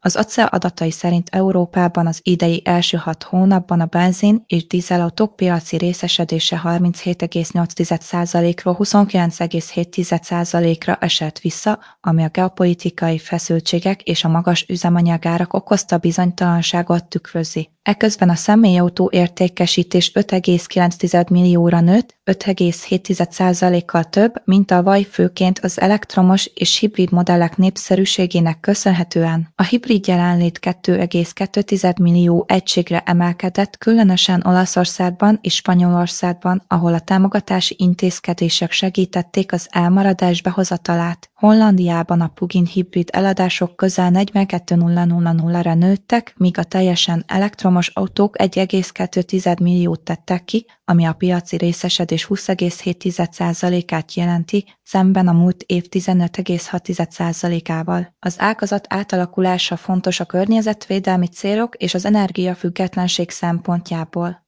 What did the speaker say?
Az ACEA adatai szerint Európában az idei első 6 hónapban a benzin- és dízelautók piaci részesedése 37,8%-ról 29,7%-ra esett vissza, ami a geopolitikai feszültségek és a magas üzemanyagárak okozta bizonytalanságot tükrözi. Eközben a személyautó értékesítés 5,9 millióra nőtt, 5,7%-kal több, mint tavaly, főként az elektromos és hibrid modellek népszerűségének köszönhetően. A hibrid jelenlét 2,2 millió egységre emelkedett, különösen Olaszországban és Spanyolországban, ahol a támogatási intézkedések segítették az elmaradás behozatalát. Hollandiában a plug-in hibrid eladások közel 42.000-ra nőttek, míg a teljesen elektromos autók 1,2 milliót tettek ki, ami a piaci részesedés 20,7%-át jelenti, szemben a múlt év 15,6%-ával. Az ágazat átalakulása fontos a környezetvédelmi célok és az energiafüggetlenség szempontjából.